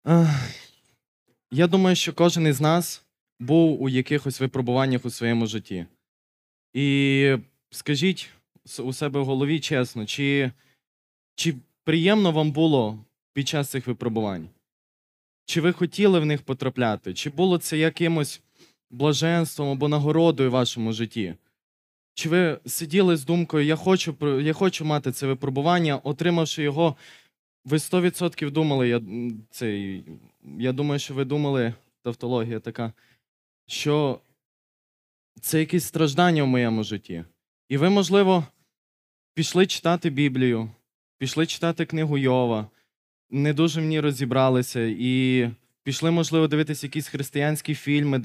Ех, Я думаю, що кожен із нас був у якихось випробуваннях у своєму житті. І скажіть у себе в голові чесно, чи приємно вам було під час цих випробувань? Чи ви хотіли в них потрапляти? Чи було це якимось блаженством або нагородою в вашому житті? Чи ви сиділи з думкою, я хочу мати це випробування, отримавши його, ви 100% думали, я думаю, що ви думали, тавтологія така, що це якісь страждання в моєму житті. І ви, можливо, пішли читати Біблію, пішли читати книгу Йова, не дуже в ній розібралися, і пішли, можливо, дивитися якісь християнські фільми,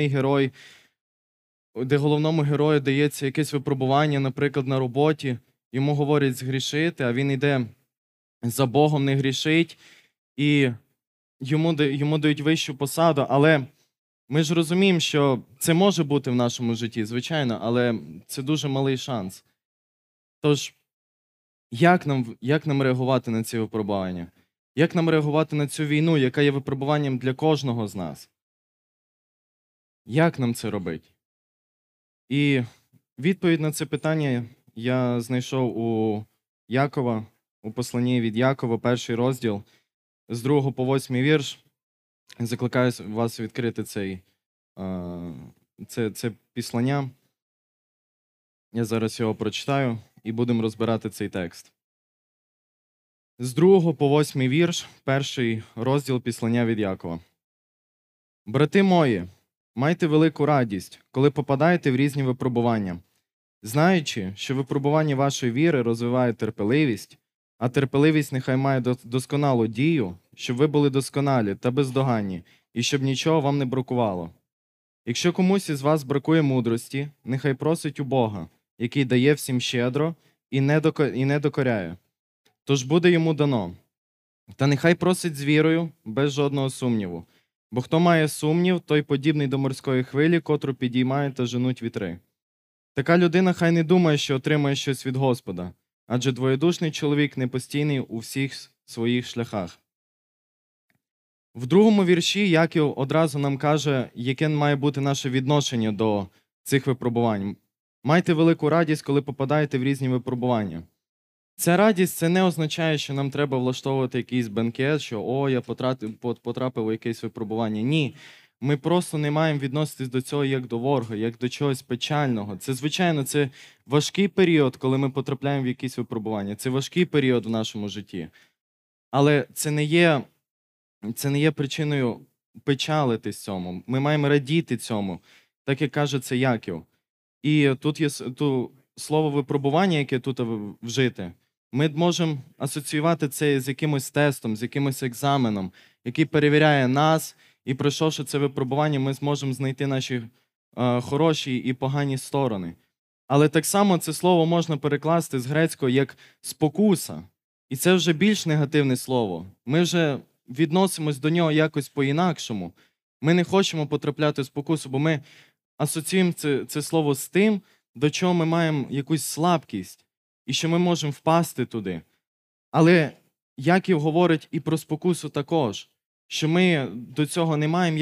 де головному герою дається якесь випробування, наприклад, на роботі, йому говорять згрішити, а він йде за Богом, не грішить, і йому дають вищу посаду, але ми ж розуміємо, що це може бути в нашому житті, звичайно, але це дуже малий шанс. Тож, як нам реагувати на ці випробування? Як нам реагувати на цю війну, яка є випробуванням для кожного з нас? Як нам це робити? І відповідь на це питання я знайшов у Якова, у посланні від Якова, 1 розділ, з 2 по 8 вірш. Закликаю вас відкрити це післання. Я зараз його прочитаю і будемо розбирати цей текст. З 2 по 8 вірш, 1 розділ післання від Якова. «Брати мої, майте велику радість, коли попадаєте в різні випробування, знаючи, що випробування вашої віри розвиває терпеливість, а терпеливість нехай має досконалу дію, щоб ви були досконалі та бездоганні, і щоб нічого вам не бракувало. Якщо комусь із вас бракує мудрості, нехай просить у Бога, який дає всім щедро і не докоряє. Тож буде йому дано. Та нехай просить з вірою, без жодного сумніву. Бо хто має сумнів, той подібний до морської хвилі, котру підіймають та женуть вітри. Така людина хай не думає, що отримає щось від Господа, адже двоєдушний чоловік непостійний у всіх своїх шляхах». В 2 вірші Яків одразу нам каже, яке має бути наше відношення до цих випробувань. Майте велику радість, коли попадаєте в різні випробування. Ця радість – це не означає, що нам треба влаштовувати якийсь бенкет, що я потрапив у якесь випробування. Ні, ми просто не маємо відноситись до цього як до ворога, як до чогось печального. Це, звичайно, це важкий період, коли ми потрапляємо в якісь випробування. Це важкий період в нашому житті. Але це не є причиною печалитись цьому. Ми маємо радіти цьому, так як каже це Яків. І тут є слово «випробування», яке тут вжите. Ми можемо асоціювати це з якимось тестом, з якимось екзаменом, який перевіряє нас, і пройшовши це випробування, ми зможемо знайти наші хороші і погані сторони. Але так само це слово можна перекласти з грецького як «спокуса». І це вже більш негативне слово. Ми вже відносимось до нього якось по-інакшому. Ми не хочемо потрапляти в спокусу, бо ми асоціюємо це слово з тим, до чого ми маємо якусь слабкість, і що ми можемо впасти туди. Але Яків говорить і про спокусу також, що ми до цього не маємо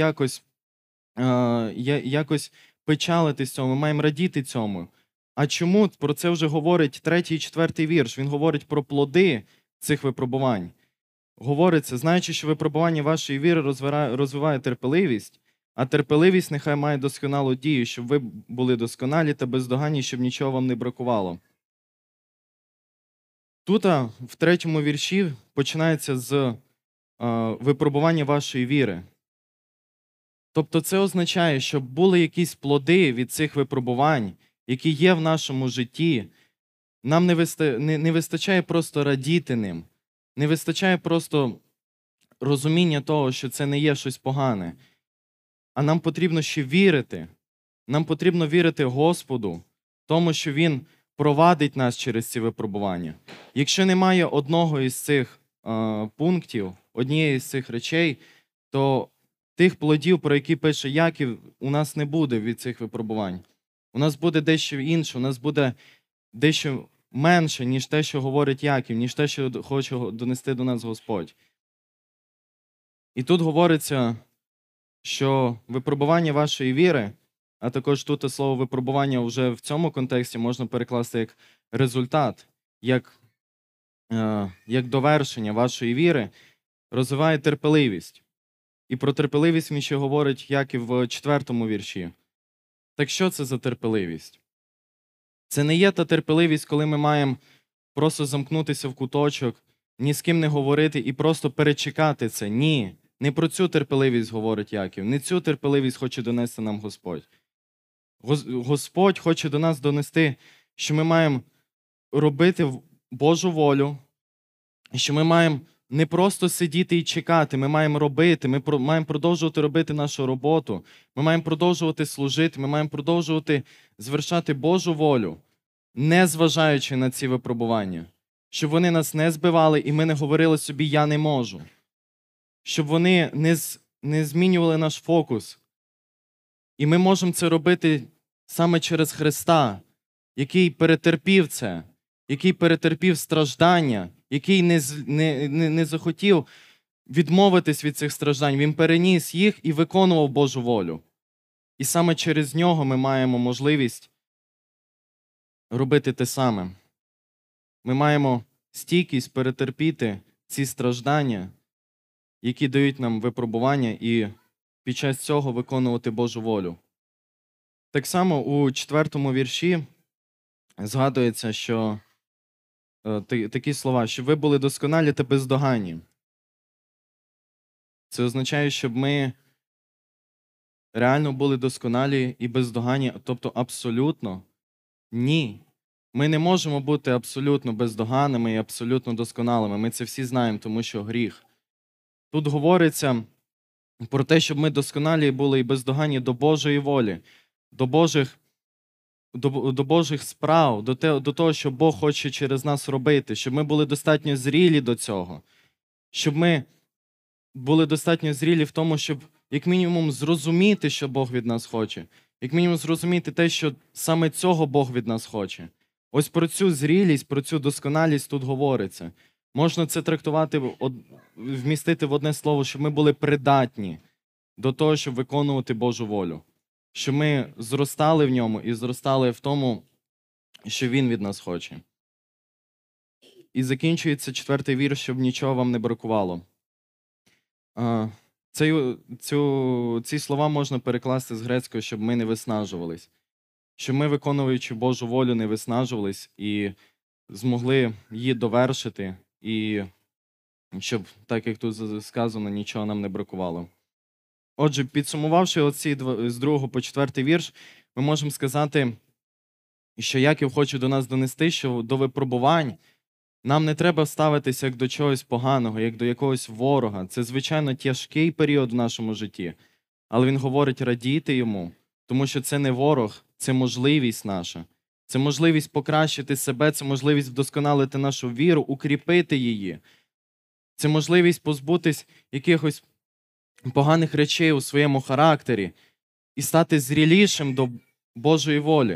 якось печалитись цьому, ми маємо радіти цьому. А чому? Про це вже говорить 3 і 4 вірш. Він говорить про плоди цих випробувань. Говориться, знаючи, що випробування вашої віри розвиває терпеливість, а терпеливість нехай має досконалу дію, щоб ви були досконалі та бездоганні, щоб нічого вам не бракувало. Тут, в 3 вірші, починається з випробування вашої віри. Тобто це означає, щоб були якісь плоди від цих випробувань, які є в нашому житті. Нам не вистачає просто радіти ним, не вистачає просто розуміння того, що це не є щось погане. А нам потрібно ще вірити. Нам потрібно вірити Господу, тому що Він провадить нас через ці випробування. Якщо немає одного із цих пунктів, однієї з цих речей, то тих плодів, про які пише Яків, у нас не буде від цих випробувань. У нас буде дещо інше, у нас буде дещо менше, ніж те, що говорить Яків, ніж те, що хоче донести до нас Господь. І тут говориться, що випробування вашої віри, а також тут слово випробування вже в цьому контексті можна перекласти як результат, як довершення вашої віри, розвиває терпеливість. І про терпеливість він ще говорить, як і в 4-му вірші. Так що це за терпеливість? Це не є та терпеливість, коли ми маємо просто замкнутися в куточок, ні з ким не говорити і просто перечекати це. Ні, не про цю терпеливість говорить Яків, не цю терпеливість хоче донести нам Господь. Господь хоче до нас донести, що ми маємо робити Божу волю, що ми маємо не просто сидіти і чекати, ми маємо робити, ми маємо продовжувати робити нашу роботу, ми маємо продовжувати служити, ми маємо продовжувати звершати Божу волю, не зважаючи на ці випробування, щоб вони нас не збивали і ми не говорили собі «я не можу», щоб вони не змінювали наш фокус. І ми можемо це робити саме через Христа, який перетерпів це, який перетерпів страждання, який не захотів відмовитись від цих страждань. Він переніс їх і виконував Божу волю. І саме через нього ми маємо можливість робити те саме. Ми маємо стійкість перетерпіти ці страждання, які дають нам випробування, і під час цього виконувати Божу волю. Так само у 4-му вірші згадується, що такі слова, щоб ви були досконалі та бездоганні. Це означає, щоб ми реально були досконалі і бездоганні, тобто абсолютно ні. Ми не можемо бути абсолютно бездоганними і абсолютно досконалими. Ми це всі знаємо, тому що гріх. Тут говориться про те, щоб ми досконалі були і бездоганні до Божої волі, до Божих справ, до того, що Бог хоче через нас робити, щоб ми були достатньо зрілі до цього, щоб ми були достатньо зрілі в тому, щоб як мінімум зрозуміти, що Бог від нас хоче, як мінімум зрозуміти те, що саме цього Бог від нас хоче. Ось про цю зрілість, про цю досконалість тут говориться. Можна це трактувати, вмістити в одне слово, щоб ми були придатні до того, щоб виконувати Божу волю. Щоб ми зростали в ньому і зростали в тому, що Він від нас хоче. І закінчується 4-й вірш, щоб нічого вам не бракувало. Ці слова можна перекласти з грецького, щоб ми не виснажувались. Щоб ми, виконуючи Божу волю, не виснажувались і змогли її довершити, і щоб, так як тут сказано, нічого нам не бракувало. Отже, підсумувавши оці з 2 по 4 вірш, ми можемо сказати, що Яків хоче до нас донести, що до випробувань нам не треба ставитися як до чогось поганого, як до якогось ворога. Це, звичайно, тяжкий період в нашому житті. Але він говорить радійте йому, тому що це не ворог, це можливість наша. Це можливість покращити себе, це можливість вдосконалити нашу віру, укріпити її. Це можливість позбутись якихось поганих речей у своєму характері і стати зрілішим до Божої волі.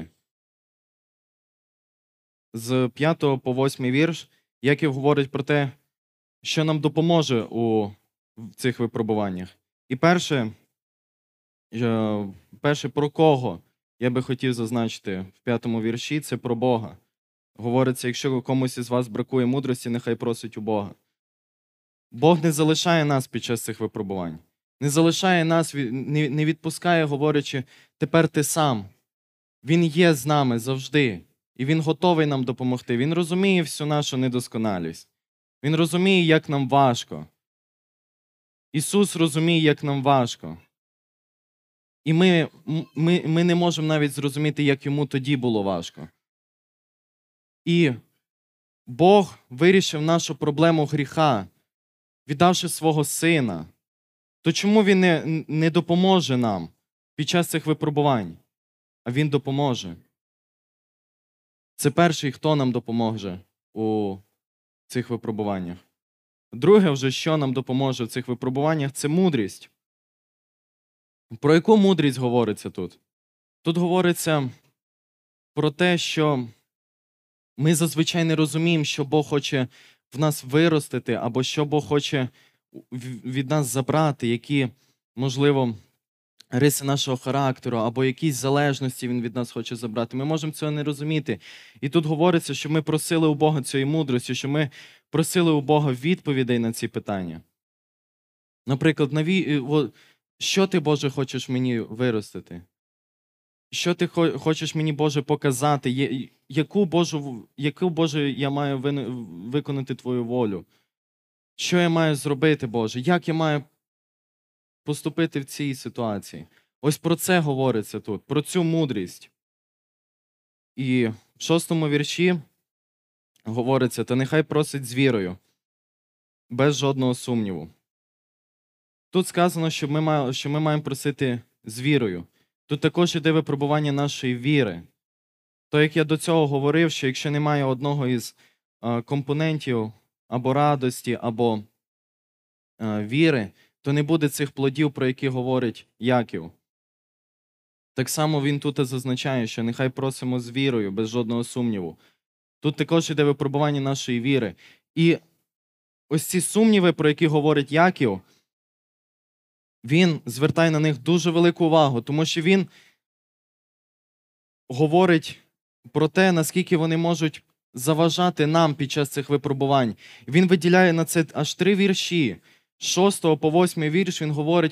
З 5 по 8 вірш Яків говорить про те, що нам допоможе у цих випробуваннях. І перше, про кого я би хотів зазначити в 5 вірші, це про Бога. Говориться, якщо комусь із вас бракує мудрості, нехай просить у Бога. Бог не залишає нас під час цих випробувань. Не залишає нас, не відпускає, говорячи, тепер ти сам. Він є з нами завжди. І Він готовий нам допомогти. Він розуміє всю нашу недосконалість. Він розуміє, як нам важко. Ісус розуміє, як нам важко. І ми не можемо навіть зрозуміти, як Йому тоді було важко. І Бог вирішив нашу проблему гріха, віддавши свого Сина. То чому Він не допоможе нам під час цих випробувань? А Він допоможе. Це перший, хто нам допоможе у цих випробуваннях. Друге вже, що нам допоможе в цих випробуваннях, це мудрість. Про яку мудрість говориться тут? Тут говориться про те, що ми зазвичай не розуміємо, що Бог хоче в нас виростити, або що Бог хоче від нас забрати, які, можливо, риси нашого характеру або якісь залежності він від нас хоче забрати. Ми можемо цього не розуміти. І тут говориться, що ми просили у Бога цієї мудрості, що ми просили у Бога відповідей на ці питання. Наприклад, що ти, Боже, хочеш мені виростити? Що ти хочеш мені, Боже, показати? Яку, Боже, я маю виконати Твою волю? Що я маю зробити, Боже? Як я маю поступити в цій ситуації? Ось про це говориться тут, про цю мудрість. І в 6-му вірші говориться: «Та нехай просить з вірою, без жодного сумніву». Тут сказано, що ми маємо просити з вірою. Тут також іде випробування нашої віри. То, як я до цього говорив, що якщо немає одного із компонентів або радості, або віри, то не буде цих плодів, про які говорить Яків. Так само він тут зазначає, що нехай просимо з вірою, без жодного сумніву. Тут також іде випробування нашої віри. І ось ці сумніви, про які говорить Яків, він звертає на них дуже велику увагу, тому що він говорить про те, наскільки вони можуть заважати нам під час цих випробувань. Він виділяє на це аж 3 вірші. З 6 по 8 вірш він говорить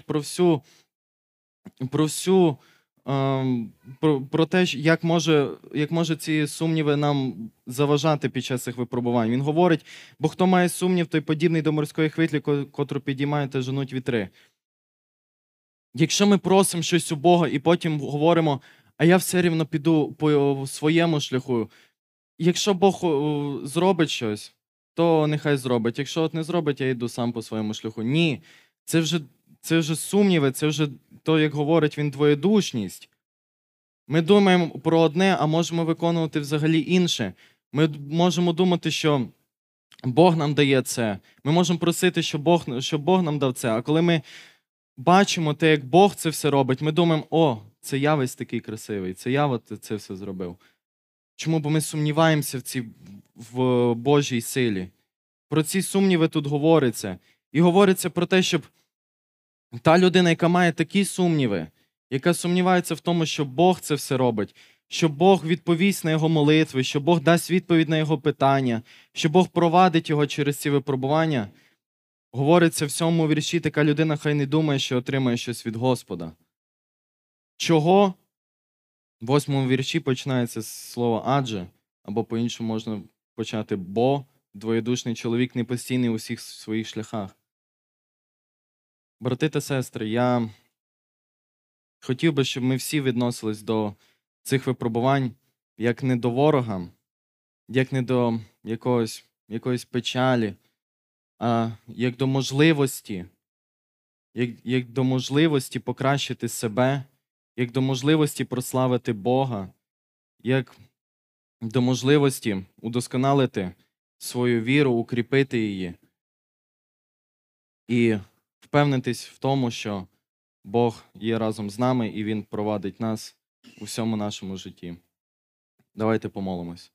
про те, як може ці сумніви нам заважати під час цих випробувань. Він говорить: бо хто має сумнів, той подібний до морської хвилі, котру підіймають та женуть вітри. Якщо ми просимо щось у Бога і потім говоримо: а я все рівно піду по своєму шляху. Якщо Бог зробить щось, то нехай зробить. Якщо от не зробить, я йду сам по своєму шляху. Ні, це вже сумніви, це вже то, як говорить він, двоєдушність. Ми думаємо про одне, а можемо виконувати взагалі інше. Ми можемо думати, що Бог нам дає це. Ми можемо просити, щоб Бог нам дав це. А коли ми бачимо те, як Бог це все робить, ми думаємо: о, це я весь такий красивий, це я це все зробив. Чому? Бо ми сумніваємося в Божій силі. Про ці сумніви тут говориться. І говориться про те, щоб та людина, яка має такі сумніви, яка сумнівається в тому, що Бог це все робить, що Бог відповість на його молитви, що Бог дасть відповідь на його питання, що Бог провадить його через ці випробування, говориться в 7-му вірші: така людина хай не думає, що отримає щось від Господа. Чого? В 8-му вірші починається з слова «адже», або по-іншому можна почати «бо двоєдушний чоловік не постійний у всіх своїх шляхах». Брати та сестри, я хотів би, щоб ми всі відносились до цих випробувань як не до ворога, як не до якоїсь печалі, а як до можливості, як до можливості покращити себе, як до можливості прославити Бога, як до можливості удосконалити свою віру, укріпити її і впевнитись в тому, що Бог є разом з нами і Він провадить нас у всьому нашому житті. Давайте помолимось.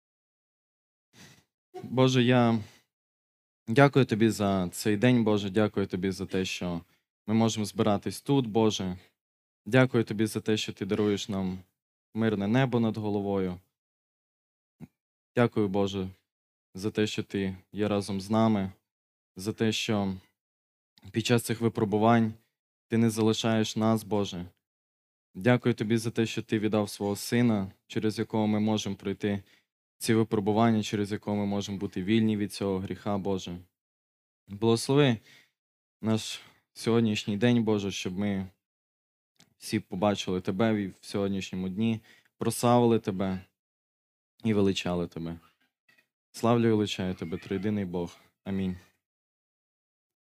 Боже, я дякую Тобі за цей день, Боже, дякую Тобі за те, що ми можемо збиратись тут, Боже. Дякую Тобі за те, що Ти даруєш нам мирне небо над головою. Дякую, Боже, за те, що Ти є разом з нами, за те, що під час цих випробувань Ти не залишаєш нас, Боже. Дякую Тобі за те, що Ти віддав свого Сина, через якого ми можемо пройти ці випробування, через якого ми можемо бути вільні від цього гріха, Боже. Благослови наш сьогоднішній день, Боже, щоб ми всі побачили Тебе в сьогоднішньому дні, прославили Тебе і величали Тебе. Славлю і величаю Тебе, триєдиний Бог. Амінь.